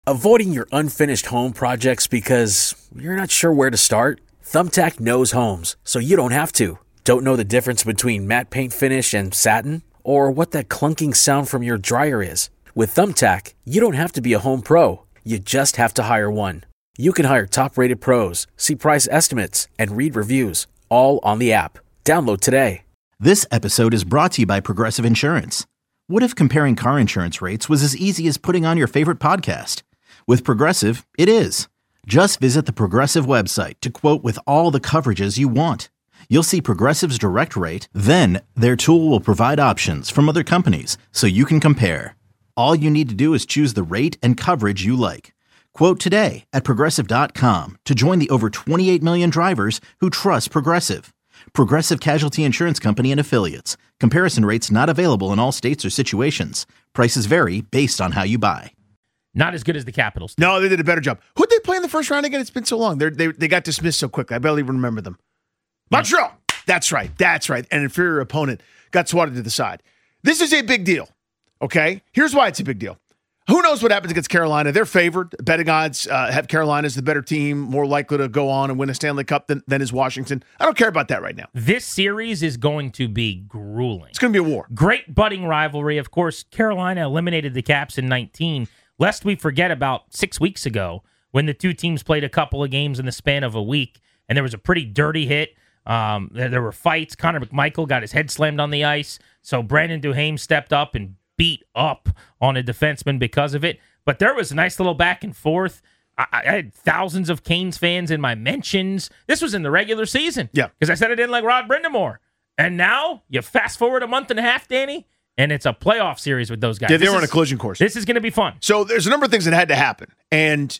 Avoiding your unfinished home projects because you're not sure where to start? Thumbtack knows homes, so you don't have to. Don't know the difference between matte paint finish and satin? Or what that clunking sound from your dryer is? With Thumbtack, you don't have to be a home pro. You just have to hire one. You can hire top-rated pros, see price estimates, and read reviews, all on the app. Download today. This episode is brought to you by Progressive Insurance. What if comparing car insurance rates was as easy as putting on your favorite podcast? With Progressive, it is. Just visit the Progressive website to quote with all the coverages you want. You'll see Progressive's direct rate, then their tool will provide options from other companies so you can compare. All you need to do is choose the rate and coverage you like. Quote today at Progressive.com to join the over 28 million drivers who trust Progressive. Progressive Casualty Insurance Company and Affiliates. Comparison rates not available in all states or situations. Prices vary based on how you buy. Not as good as the Capitals. No, they did a better job. Who'd they play in the first round again? It's been so long. They got dismissed so quickly. I barely even remember them. Montreal. That's right. An inferior opponent got swatted to the side. This is a big deal, okay? Here's why it's a big deal. Who knows what happens against Carolina? They're favored. Betting odds have Carolina as the better team, more likely to go on and win a Stanley Cup than is Washington. I don't care about that right now. This series is going to be grueling. It's going to be a war. Great budding rivalry. Of course, Carolina eliminated the Caps in 19. Lest we forget about 6 weeks ago when the two teams played a couple of games in the span of a week, and there was a pretty dirty hit. There were fights. Connor McMichael got his head slammed on the ice, so Brandon Duhaime stepped up and beat up on a defenseman because of it. But there was a nice little back and forth. I had thousands of Canes fans in my mentions. This was in the regular season. Yeah. Because I said I didn't like Rod Brindamore. And now you fast forward a month and a half, Danny, and it's a playoff series with those guys. Yeah, they were on a collision course. This is going to be fun. So there's a number of things that had to happen. And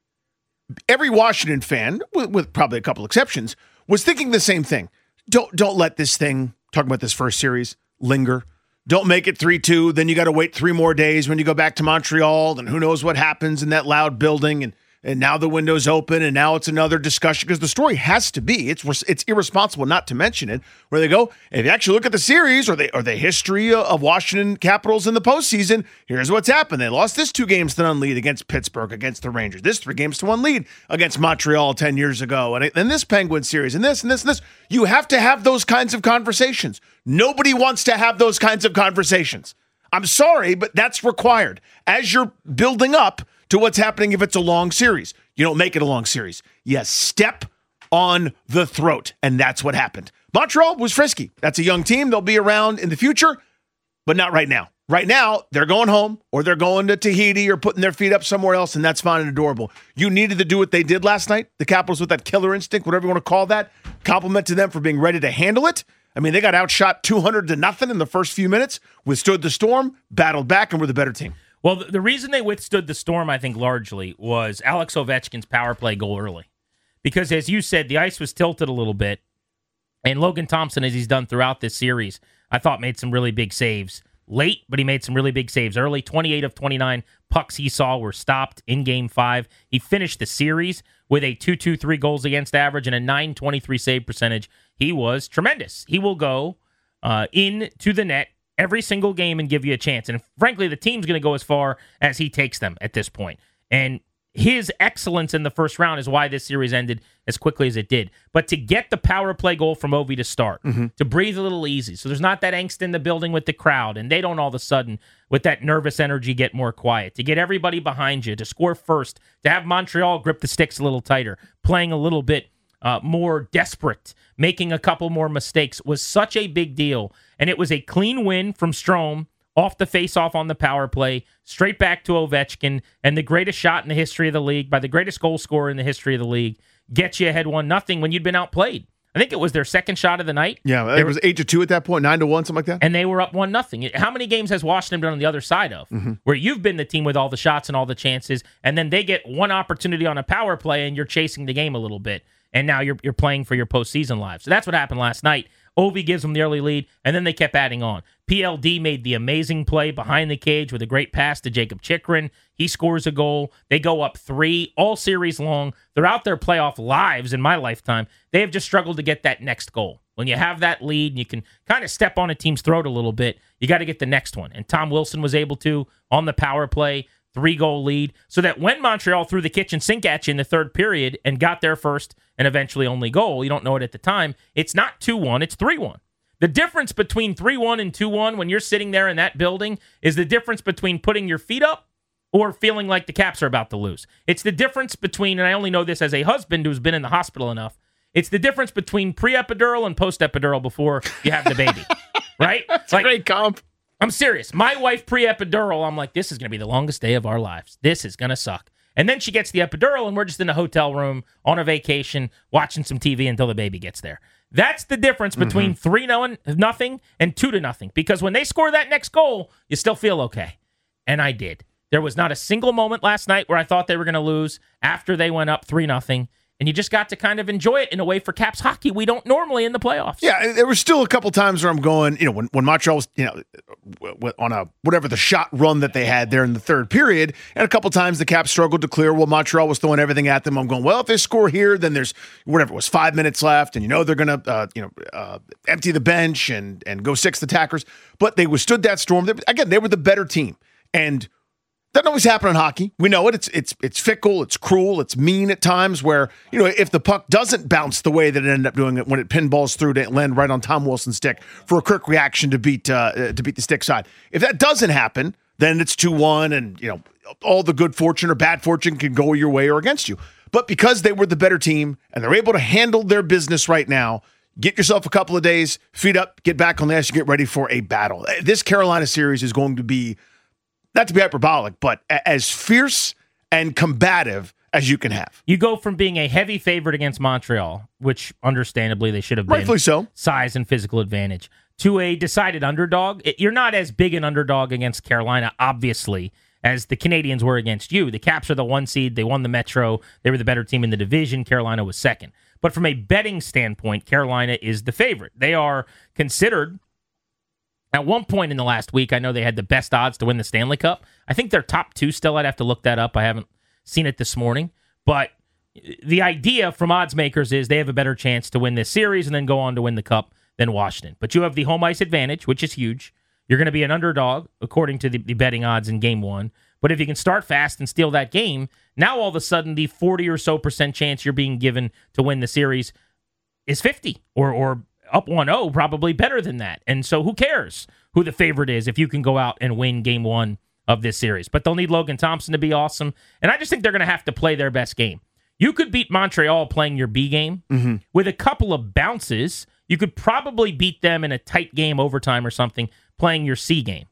every Washington fan, with probably a couple exceptions, was thinking the same thing. Don't let this thing, talking about this first series, linger. Don't make it 3-2. Then you got to wait 3 more days when you go back to Montreal. And who knows what happens in that loud building. And now the window's open, and now it's another discussion because the story has to be. It's irresponsible not to mention it. Where they go, if you actually look at the series or the history of Washington Capitals in the postseason, here's what's happened. They lost this 2 games to none lead against Pittsburgh, against the Rangers. This 3 games to 1 lead against Montreal 10 years ago, and this Penguin series, and this and this and this. You have to have those kinds of conversations. Nobody wants to have those kinds of conversations. I'm sorry, but that's required as you're building up to what's happening if it's a long series. You don't make it a long series. You step on the throat, and that's what happened. Montreal was frisky. That's a young team. They'll be around in the future, but not right now. Right now, they're going home, or they're going to Tahiti, or putting their feet up somewhere else, and that's fine and adorable. You needed to do what they did last night, the Capitals with that killer instinct, whatever you want to call that. Compliment to them for being ready to handle it. I mean, they got outshot 200-0 in the first few minutes, withstood the storm, battled back, and were the better team. Well, the reason they withstood the storm, I think, largely was Alex Ovechkin's power play goal early. Because, as you said, the ice was tilted a little bit. And Logan Thompson, as he's done throughout this series, I thought made some really big saves. Late, but he made some really big saves early. 28 of 29 pucks he saw were stopped in Game 5. He finished the series with a 2.23 goals against average and a .923 save percentage. He was tremendous. He will go into the net every single game and give you a chance. And frankly, the team's going to go as far as he takes them at this point. And his excellence in the first round is why this series ended as quickly as it did. But to get the power play goal from Ovi to start, to breathe a little easy, so there's not that angst in the building with the crowd, and they don't all of a sudden, with that nervous energy, get more quiet. To get everybody behind you, to score first, to have Montreal grip the sticks a little tighter, playing a little bit more desperate, making a couple more mistakes was such a big deal. And it was a clean win from Strome off the face-off on the power play, straight back to Ovechkin, and the greatest shot in the history of the league by the greatest goal scorer in the history of the league gets you ahead 1-0 when you'd been outplayed. I think it was their second shot of the night. Yeah, it was 8-2 at that point, 9-1, something like that. And they were up 1-0. How many games has Washington been on the other side of, where you've been the team with all the shots and all the chances, and then they get one opportunity on a power play and you're chasing the game a little bit, and now you're playing for your postseason lives. So that's what happened last night. Ovi gives them the early lead, and then they kept adding on. PLD made the amazing play behind the cage with a great pass to Jacob Chikrin. He scores a goal. They go up 3 all series long. Throughout their playoff lives in my lifetime, they have just struggled to get that next goal. When you have that lead and you can kind of step on a team's throat a little bit, you got to get the next one. And Tom Wilson was able to on the power play. 3-goal lead, so that when Montreal threw the kitchen sink at you in the third period and got their first and eventually only goal, you don't know it at the time, it's not 2-1, it's 3-1. The difference between 3-1 and 2-1 when you're sitting there in that building is the difference between putting your feet up or feeling like the Caps are about to lose. It's the difference between, and I only know this as a husband who's been in the hospital enough, it's the difference between pre-epidural and post-epidural before you have the baby, right? It's like, a great comp. I'm serious. My wife pre-epidural, I'm like, this is going to be the longest day of our lives. This is going to suck. And then she gets the epidural, and we're just in a hotel room on a vacation watching some TV until the baby gets there. That's the difference between 3-0 and 2-0. Because when they score that next goal, you still feel okay. And I did. There was not a single moment last night where I thought they were going to lose after they went up 3-0. And you just got to kind of enjoy it in a way for Caps hockey we don't normally in the playoffs. Yeah, there were still a couple times where I'm going, when Montreal was, on a whatever the shot run that they had there in the third period, and a couple times the Caps struggled to clear while Montreal was throwing everything at them. I'm going, well, if they score here, then there's whatever it was, 5 minutes left, and they're going to empty the bench and go 6 attackers. But they withstood that storm. Again, they were the better team, and doesn't always happen in hockey. We know it. It's fickle. It's cruel. It's mean at times where, if the puck doesn't bounce the way that it ended up doing it when it pinballs through to land right on Tom Wilson's stick for a quick reaction to beat the stick side. If that doesn't happen, then it's 2-1 and, all the good fortune or bad fortune can go your way or against you. But because they were the better team and they're able to handle their business right now, get yourself a couple of days, feet up, get back on the ice, and get ready for a battle. This Carolina series is going to be, not to be hyperbolic, but as fierce and combative as you can have. You go from being a heavy favorite against Montreal, which understandably they should have been. Rightfully so. Size and physical advantage, to a decided underdog. You're not as big an underdog against Carolina, obviously, as the Canadians were against you. The Caps are the 1 seed. They won the Metro. They were the better team in the division. Carolina was second. But from a betting standpoint, Carolina is the favorite. They are considered... At one point in the last week, I know they had the best odds to win the Stanley Cup. I think they're top 2 still. I'd have to look that up. I haven't seen it this morning. But the idea from odds makers is they have a better chance to win this series and then go on to win the Cup than Washington. But you have the home ice advantage, which is huge. You're going to be an underdog, according to the betting odds in Game 1. But if you can start fast and steal that game, now all of a sudden the 40 or so % chance you're being given to win the series is 50 or up 1-0, probably better than that. And so who cares who the favorite is if you can go out and win Game 1 of this series? But they'll need Logan Thompson to be awesome. And I just think they're going to have to play their best game. You could beat Montreal playing your B game. With a couple of bounces, you could probably beat them in a tight game, overtime or something, playing your C game.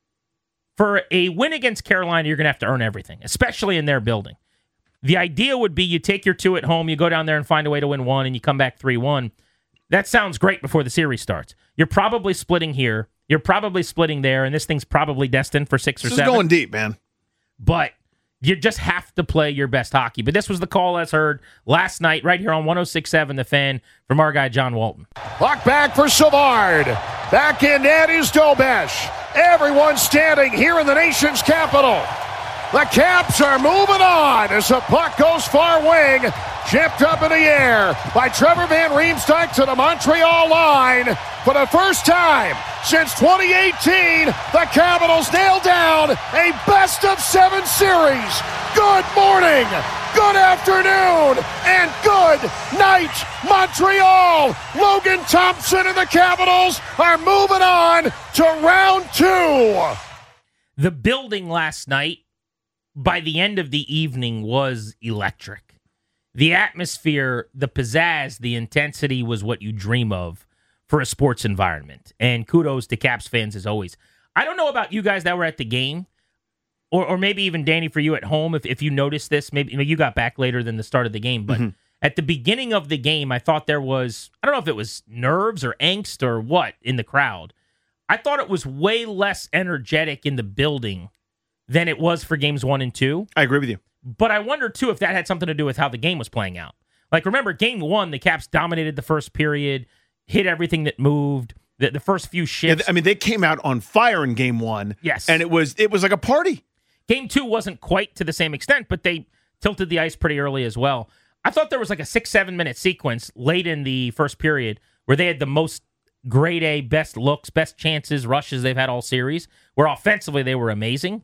For a win against Carolina, you're going to have to earn everything, especially in their building. The idea would be you take your 2 at home, you go down there and find a way to win 1, and you come back 3-1. That sounds great before the series starts. You're probably splitting here. You're probably splitting there, and this thing's probably destined for 6 or 7. This is going deep, man. But you just have to play your best hockey. But this was the call as heard last night right here on 106.7 The Fan from our guy John Walton. Puck back for Savard. Back in net is Dobesh. Everyone standing here in the nation's capital. The Caps are moving on as the puck goes far wing. Chipped up in the air by Trevor Van Riemsdyk to the Montreal line. For the first time since 2018, the Capitals nailed down a best-of-7 series. Good morning, good afternoon, and good night, Montreal. Logan Thompson and the Capitals are moving on to round 2. The building last night, by the end of the evening, was electric. The atmosphere, the pizzazz, the intensity was what you dream of for a sports environment. And kudos to Caps fans as always. I don't know about you guys that were at the game, or maybe even Danny for you at home, if you noticed this. Maybe you got back later than the start of the game, but at the beginning of the game, I thought there was, I don't know if it was nerves or angst or what in the crowd. I thought it was way less energetic in the building than it was for games 1 and 2. I agree with you. But I wonder, too, if that had something to do with how the game was playing out. Like, remember, Game 1, the Caps dominated the first period, hit everything that moved, the first few shifts. Yeah, I mean, they came out on fire in Game 1. Yes. And it was like a party. Game 2 wasn't quite to the same extent, but they tilted the ice pretty early as well. I thought there was like a 6-7 minute sequence late in the first period where they had the most grade A, best looks, best chances, rushes they've had all series, where offensively they were amazing.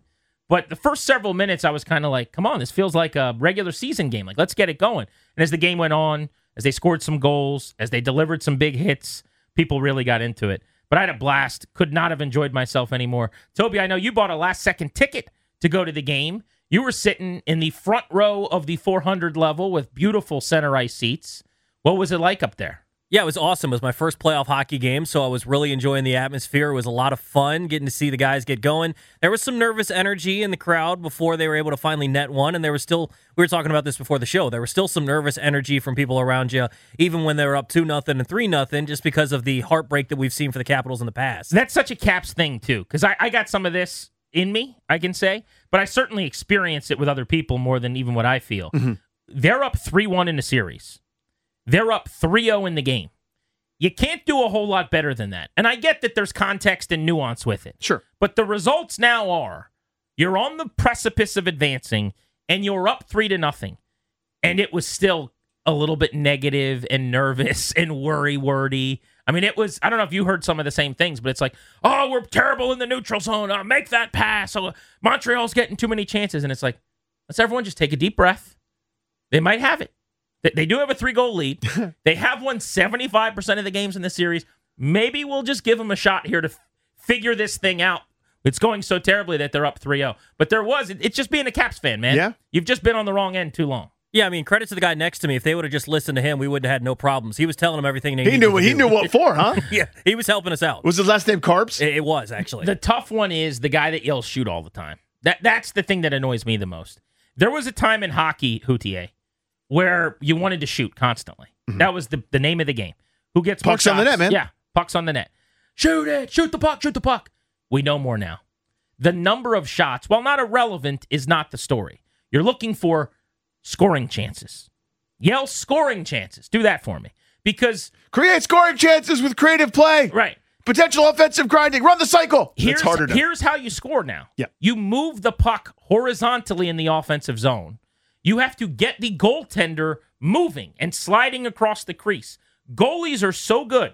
But the first several minutes, I was kind of like, come on, this feels like a regular season game. Like, let's get it going. And as the game went on, as they scored some goals, as they delivered some big hits, people really got into it. But I had a blast. Could not have enjoyed myself anymore. Toby, I know you bought a last-second ticket to go to the game. You were sitting in the front row of the 400 level with beautiful center ice seats. What was it like up there? Yeah, it was awesome. It was my first playoff hockey game, so I was really enjoying the atmosphere. It was a lot of fun getting to see the guys get going. There was some nervous energy in the crowd before they were able to finally net one, and there was still, we were talking about this before the show, there was still some nervous energy from people around you, even when they were up 2-0 and 3-0, just because of the heartbreak that we've seen for the Capitals in the past. That's such a Caps thing, too, because I got some of this in me, I can say, but I certainly experience it with other people more than even what I feel. Mm-hmm. They're up 3-1 in the series. They're up 3-0 in the game. You can't do a whole lot better than that. And I get that there's context and nuance with it. Sure. But the results now are you're on the precipice of advancing and you're up 3-0. And it was still a little bit negative and nervous and wordy. I mean, it was, I don't know if you heard some of the same things, but it's like, oh, we're terrible in the neutral zone. Make that pass. Oh, Montreal's getting too many chances. And it's like, let's everyone just take a deep breath. They might have it. They do have a 3-goal lead. They have won 75% of the games in this series. Maybe we'll just give them a shot here to figure this thing out. It's going so terribly that they're up 3-0. But it's just being a Caps fan, man. Yeah. You've just been on the wrong end too long. Yeah, I mean, credit to the guy next to me. If they would have just listened to him, we would have had no problems. He was telling them everything they needed to do. He knew what for, huh? Yeah, he was helping us out. Was his last name Carbs? It was, actually. The tough one is the guy that yells shoot all the time. That's the thing that annoys me the most. There was a time in hockey, Houtier, where you wanted to shoot constantly. Mm-hmm. That was the name of the game. Who gets pucks more shots? On the net, man. Yeah, pucks on the net. Shoot it! Shoot the puck! Shoot the puck! We know more now. The number of shots, while not irrelevant, is not the story. You're looking for scoring chances. Yell scoring chances. Do that for me. Because create scoring chances with creative play. Right. Potential offensive grinding. Run the cycle. It's harder to. Here's how you score now. Yeah. You move the puck horizontally in the offensive zone. You have to get the goaltender moving and sliding across the crease. Goalies are so good.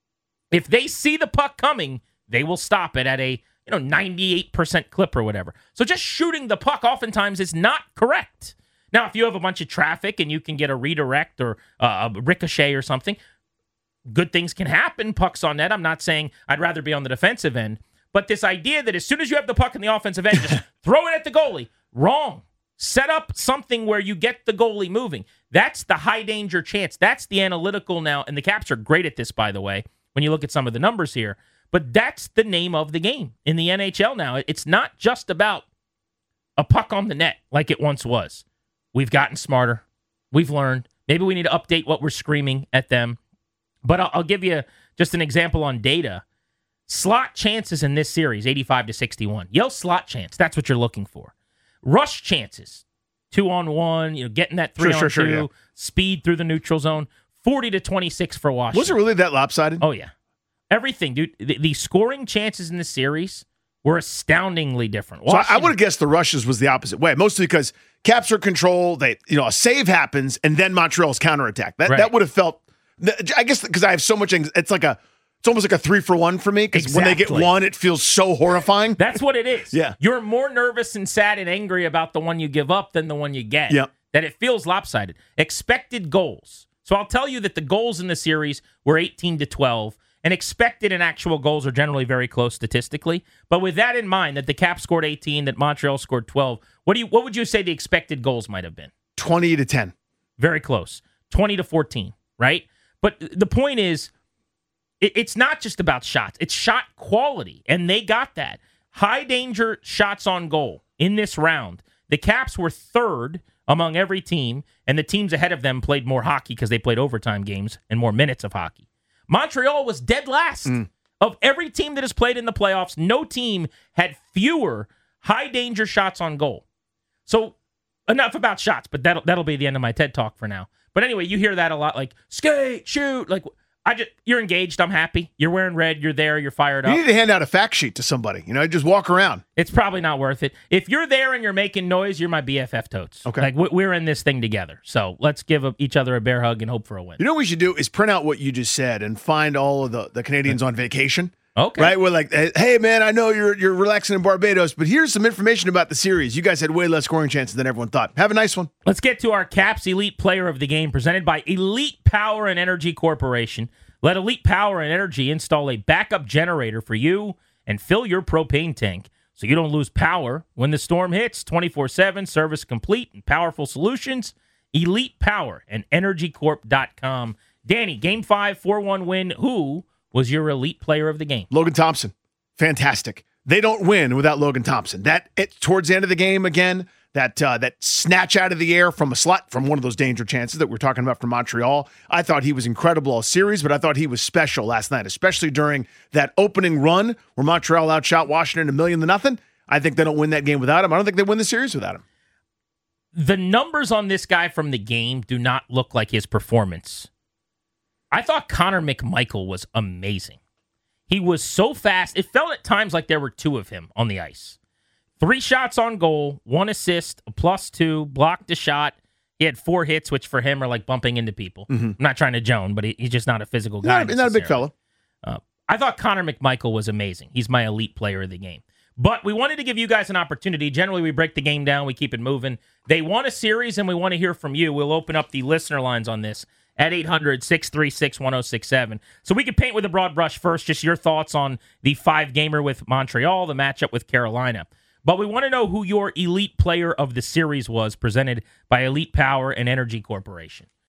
If they see the puck coming, they will stop it at a 98% clip or whatever. So just shooting the puck oftentimes is not correct. Now, if you have a bunch of traffic and you can get a redirect or a ricochet or something, good things can happen. Pucks on net. I'm not saying I'd rather be on the defensive end. But this idea that as soon as you have the puck in the offensive end, just throw it at the goalie. Wrong. Set up something where you get the goalie moving. That's the high danger chance. That's the analytical now. And the Caps are great at this, by the way, when you look at some of the numbers here. But that's the name of the game in the NHL now. It's not just about a puck on the net like it once was. We've gotten smarter. We've learned. Maybe we need to update what we're screaming at them. But I'll give you just an example on data. Slot chances in this series, 85-61. Yell slot chance. That's what you're looking for. Rush chances, 2-on-1, getting that 3-on-2, yeah. Speed through the neutral zone, 40-26 for Washington. Was it really that lopsided? Oh, yeah. Everything, dude. The scoring chances in this series were astoundingly different. So I would have guessed the rushes was the opposite way, mostly because Caps are control. They, a save happens, and then Montreal's counterattack. That would have felt, I guess, because I have so much. It's almost like a 3-for-1 for me. Because when they get one, it feels so horrifying. That's what it is. Yeah, you're more nervous and sad and angry about the one you give up than the one you get. Yeah, that it feels lopsided. Expected goals. So I'll tell you that the goals in the series were 18-12. And expected and actual goals are generally very close statistically. But with that in mind, that the Caps scored 18, that Montreal scored 12, what would you say the expected goals might have been? 20-10. Very close. 20-14, right? But the point is, it's not just about shots. It's shot quality, and they got that. High danger shots on goal in this round. The Caps were third among every team, and the teams ahead of them played more hockey because they played overtime games and more minutes of hockey. Montreal was dead last. Of every team that has played in the playoffs, no team had fewer high-danger shots on goal. So, enough about shots, but that'll be the end of my TED Talk for now. But anyway, you hear that a lot, like, skate, shoot, like, you're engaged, I'm happy. You're wearing red, you're there, you're fired up. You need to hand out a fact sheet to somebody. Just walk around. It's probably not worth it. If you're there and you're making noise, you're my BFF totes. Okay. Like, we're in this thing together. So let's give each other a bear hug and hope for a win. You know what we should do is print out what you just said and find all of the Canadians on vacation Okay. Right? We're like, hey, man, I know you're relaxing in Barbados, but here's some information about the series. You guys had way less scoring chances than everyone thought. Have a nice one. Let's get to our Caps Elite Player of the Game, presented by Elite Power and Energy Corporation. Let Elite Power and Energy install a backup generator for you and fill your propane tank so you don't lose power when the storm hits. 24/7 service complete and powerful solutions. Elite Power and EnergyCorp.com. Danny, Game 5, 4-1 win. Who was your Elite Player of the Game? Logan Thompson. Fantastic. They don't win without Logan Thompson. Towards the end of the game again, that snatch out of the air from a slot from one of those danger chances that we're talking about from Montreal. I thought he was incredible all series, but I thought he was special last night, especially during that opening run where Montreal outshot Washington 1,000,000. I think they don't win that game without him. I don't think they win the series without him. The numbers on this guy from the game do not look like his performance. I thought Connor McMichael was amazing. He was so fast. It felt at times like there were two of him on the ice. 3 shots on goal, 1 assist, a +2, blocked a shot. He had 4 hits, which for him are like bumping into people. I'm not trying to Joan, but he's just not a physical guy. Not a big fella. I thought Connor McMichael was amazing. He's my Elite Player of the Game. But we wanted to give you guys an opportunity. Generally, we break the game down. We keep it moving. They won a series, and we want to hear from you. We'll open up the listener lines on this at 800-636-1067. So we could paint with a broad brush first, just your thoughts on the 5-gamer with Montreal, the matchup with Carolina. But we want to know who your Elite Player of the Series was, presented by Elite Power and Energy Corporation.